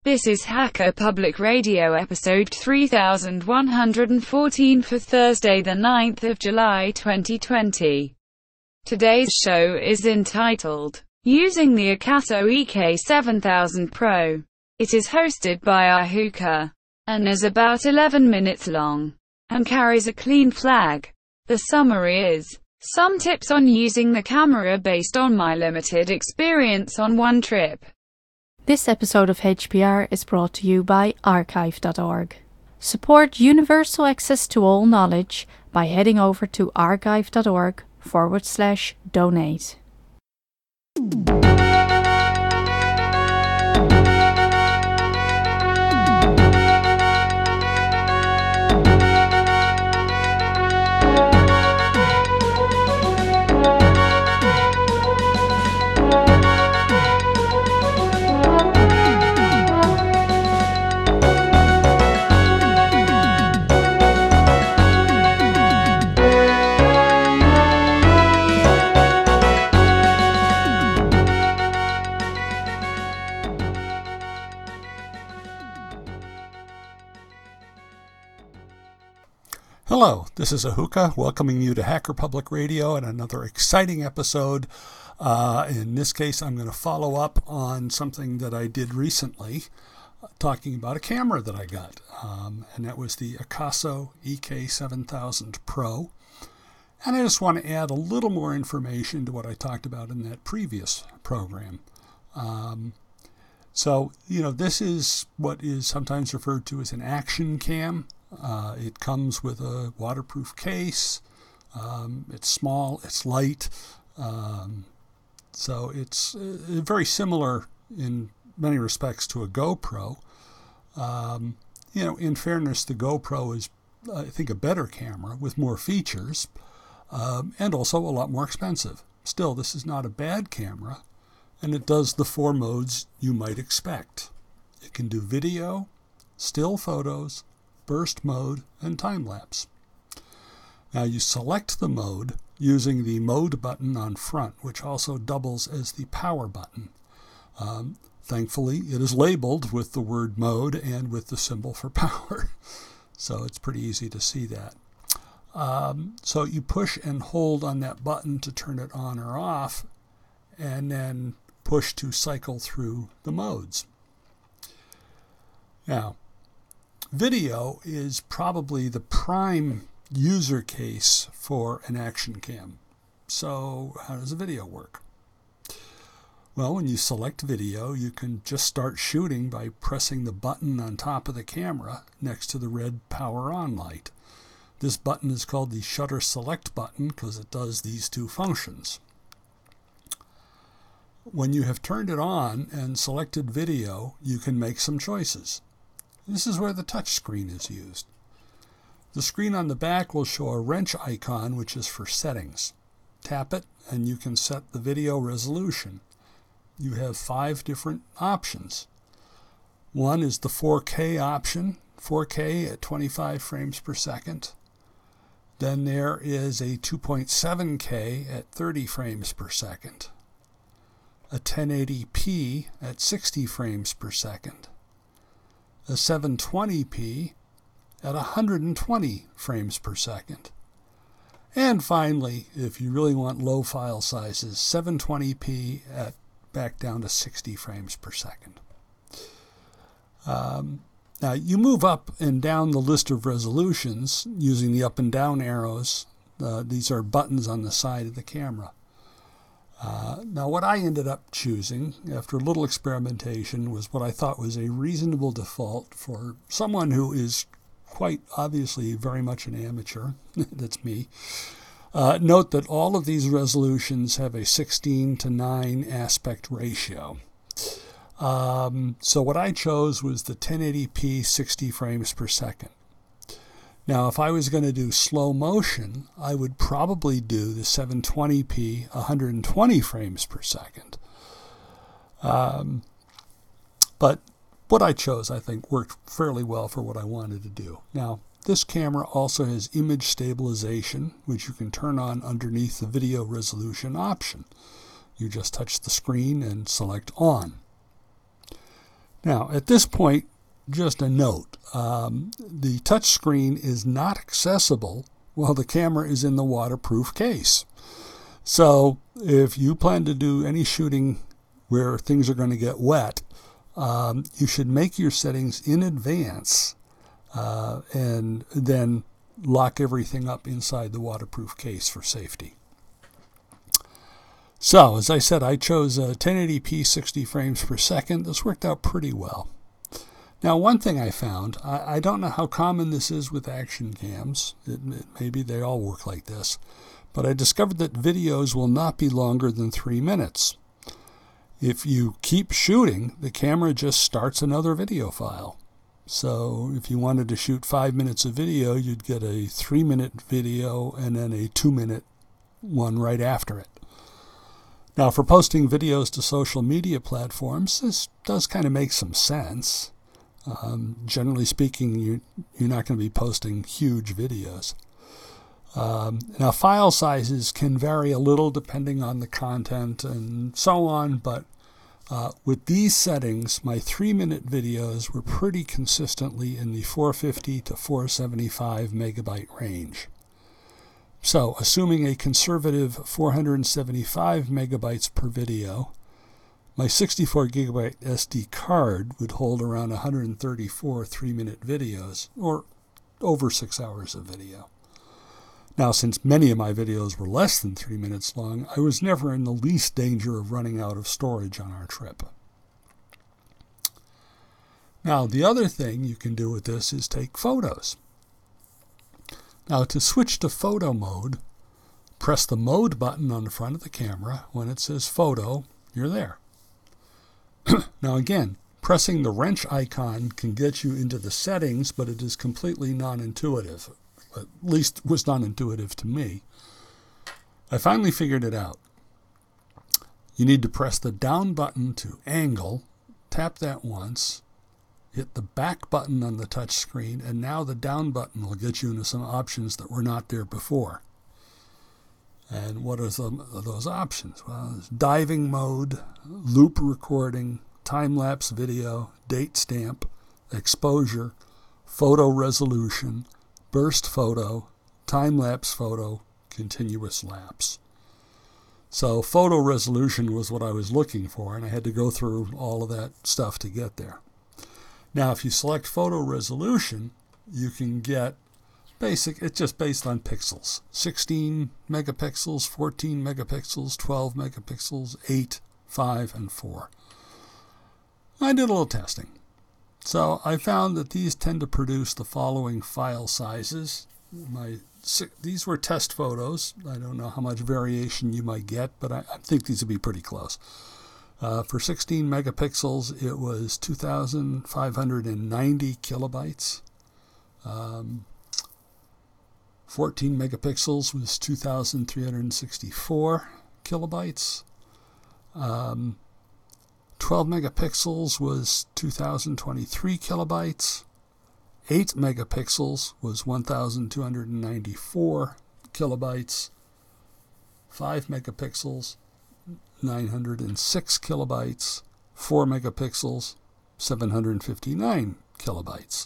This is Hacker Public Radio episode 3114 for Thursday the 9th of July 2020. Today's show is entitled, Using the Akaso EK7000 Pro. It is hosted by Ahuka, and is about 11 minutes long, and carries a clean flag. The summary is, some tips on using the camera based on my limited experience on one trip. This episode of HPR is brought to you by archive.org. Support universal access to all knowledge by heading over to archive.org/donate. Hello, this is Ahuka welcoming you to Hacker Public Radio and another exciting episode. In this case, I'm going to follow up on something that I did recently, talking about a camera that I got, and that was the Akaso EK7000 Pro. And I just want to add a little more information to what I talked about in that previous program. This is what is sometimes referred to as an action cam. It comes with a waterproof case. It's small, it's light. So it's very similar in many respects to a GoPro. In fairness, the GoPro is, I think, a better camera with more features, and also a lot more expensive. Still, this is not a bad camera, and it does the 4 modes you might expect. It can do video, still photos, burst mode, and time-lapse. Now you select the mode using the mode button on front, which also doubles as the power button. Thankfully, it is labeled with the word mode and with the symbol for power, so it's pretty easy to see that. So you push and hold on that button to turn it on or off, and then push to cycle through the modes. Now, video is probably the prime user case for an action cam. So how does a video work? Well, when you select video, you can just start shooting by pressing the button on top of the camera next to the red power on light. This button is called the shutter select button because it does these two functions. When you have turned it on and selected video, you can make some choices. This is where the touch screen is used. The screen on the back will show a wrench icon, which is for settings. Tap it, and you can set the video resolution. You have 5 different options. One is the 4K option, 4K at 25 frames per second. Then there is a 2.7K at 30 frames per second. A 1080p at 60 frames per second. A 720p at 120 frames per second. And finally, if you really want low file sizes, 720p at back down to 60 frames per second. Now, you move up and down the list of resolutions using the up and down arrows. These are buttons on the side of the camera. Now, what I ended up choosing, after a little experimentation, was what I thought was a reasonable default for someone who is quite obviously very much an amateur. That's me. Note that all of these resolutions have a 16:9 aspect ratio. So what I chose was the 1080p 60 frames per second. Now, if I was going to do slow motion, I would probably do the 720p 120 frames per second. But what I chose, I think, worked fairly well for what I wanted to do. Now, this camera also has image stabilization, which you can turn on underneath the video resolution option. You just touch the screen and select on. Now, at this point, just a note. The touch screen is not accessible while the camera is in the waterproof case. So if you plan to do any shooting where things are going to get wet, you should make your settings in advance and then lock everything up inside the waterproof case for safety. So, as I said, I chose 1080p 60 frames per second. This worked out pretty well. Now, one thing I found, I don't know how common this is with action cams. Maybe they all work like this. But I discovered that videos will not be longer than 3 minutes. If you keep shooting, the camera just starts another video file. So if you wanted to shoot 5 minutes of video, you'd get a 3-minute video and then a 2-minute one right after it. Now, for posting videos to social media platforms, this does kind of make some sense. Generally speaking, you're not going to be posting huge videos. Now, file sizes can vary a little depending on the content and so on, but with these settings, my 3-minute videos were pretty consistently in the 450 to 475 megabyte range. So, assuming a conservative 475 megabytes per video, my 64 gigabyte SD card would hold around 134 3-minute videos, or over 6 hours of video. Now, since many of my videos were less than 3 minutes long, I was never in the least danger of running out of storage on our trip. Now, the other thing you can do with this is take photos. Now, to switch to photo mode, press the mode button on the front of the camera. When it says photo, you're there. Now, again, pressing the wrench icon can get you into the settings, but it is completely non-intuitive. At least was non-intuitive to me. I finally figured it out. You need to press the down button to angle, tap that once, hit the back button on the touch screen, and now the down button will get you into some options that were not there before. And what are those options? Well, there's diving mode, loop recording, time-lapse video, date stamp, exposure, photo resolution, burst photo, time-lapse photo, continuous lapse. So photo resolution was what I was looking for, and I had to go through all of that stuff to get there. Now, if you select photo resolution, you can get basic, it's just based on pixels. 16 megapixels, 14 megapixels, 12 megapixels, 8, 5, and 4. I did a little testing. So I found that these tend to produce the following file sizes. These were test photos. I don't know how much variation you might get, but I think these would be pretty close. For 16 megapixels, it was 2,590 kilobytes. 14 megapixels was 2,364 kilobytes. 12 megapixels was 2,023 kilobytes. 8 megapixels was 1,294 kilobytes. 5 megapixels, 906 kilobytes. 4 megapixels, 759 kilobytes.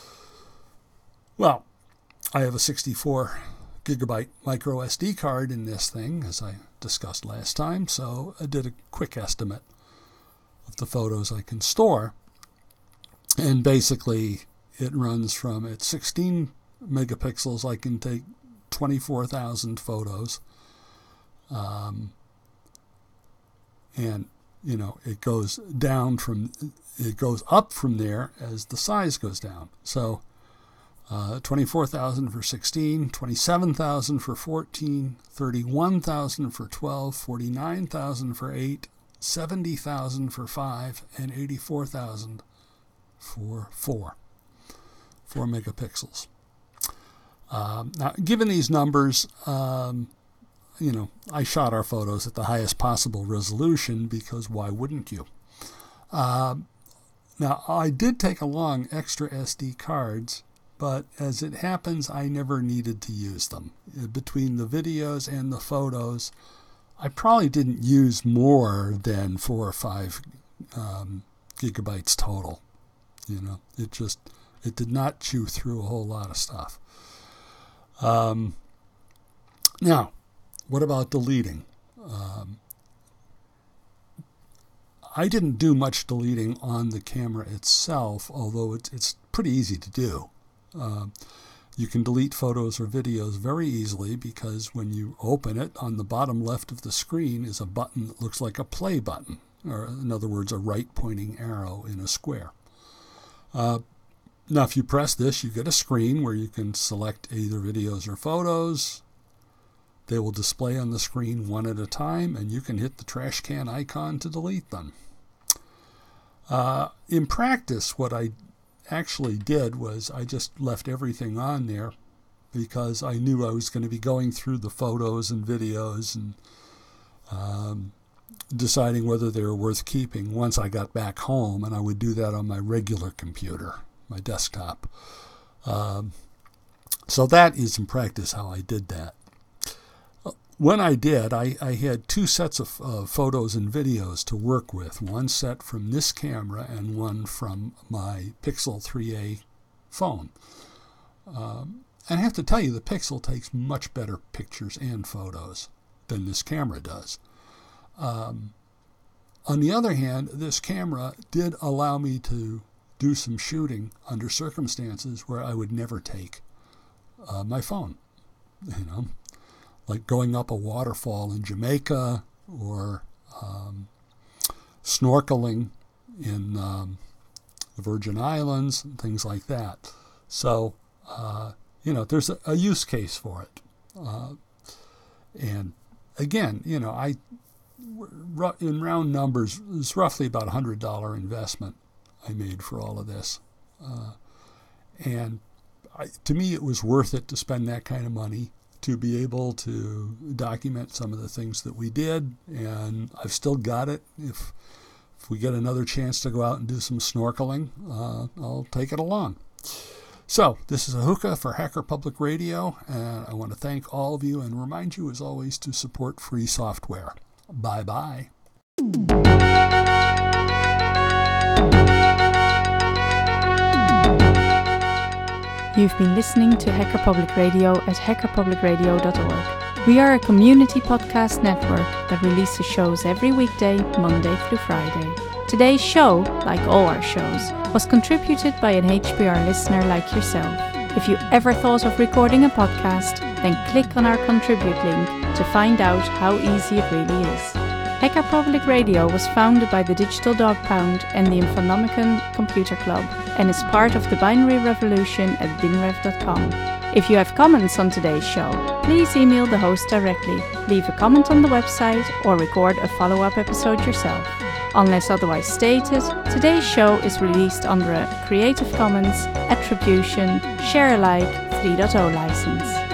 Well, I have a 64 gigabyte micro SD card in this thing, as I discussed last time, so I did a quick estimate of the photos I can store. And basically, it runs from, at 16 megapixels, I can take 24,000 photos. And, you know, it goes up from there as the size goes down. So, 24,000 for 16, 27,000 for 14, 31,000 for 12, 49,000 for 8, 70,000 for 5, and 84,000 for 4 megapixels. Now, given these numbers, you know, I shot our photos at the highest possible resolution because why wouldn't you? Now, I did take along extra SD cards, but as it happens, I never needed to use them. Between the videos and the photos, I probably didn't use more than 4 or 5 gigabytes total. It did not chew through a whole lot of stuff. Now, what about deleting? I didn't do much deleting on the camera itself, although it's pretty easy to do. You can delete photos or videos very easily because when you open it, on the bottom left of the screen is a button that looks like a play button, or in other words, a right-pointing arrow in a square. Now, if you press this, you get a screen where you can select either videos or photos. They will display on the screen one at a time, and you can hit the trash can icon to delete them. In practice, what I actually did was I just left everything on there because I knew I was going to be going through the photos and videos and deciding whether they were worth keeping once I got back home, and I would do that on my regular computer, my desktop. So that is in practice how I did that. When I did, I had two sets of photos and videos to work with, one set from this camera and one from my Pixel 3a phone. And I have to tell you, the Pixel takes much better pictures and photos than this camera does. On the other hand, this camera did allow me to do some shooting under circumstances where I would never take my phone, like going up a waterfall in Jamaica or snorkeling in the Virgin Islands and things like that. So, there's a use case for it. And again, in round numbers, it's roughly about a $100 investment I made for all of this. To me, it was worth it to spend that kind of money to be able to document some of the things that we did, and I've still got it. If we get another chance to go out and do some snorkeling, I'll take it along. So, this is Ahuka for Hacker Public Radio, and I want to thank all of you and remind you, as always, to support free software. Bye-bye. You've been listening to Hacker Public Radio at hackerpublicradio.org. We are a community podcast network that releases shows every weekday, Monday through Friday. Today's show, like all our shows, was contributed by an HPR listener like yourself. If you ever thought of recording a podcast, then click on our contribute link to find out how easy it really is. Hacker Public Radio was founded by the Digital Dog Pound and the Infonomicon Computer Club and is part of the binary revolution at binrev.com. If you have comments on today's show, please email the host directly, leave a comment on the website, or record a follow-up episode yourself. Unless otherwise stated, today's show is released under a Creative Commons Attribution Share Alike 3.0 license.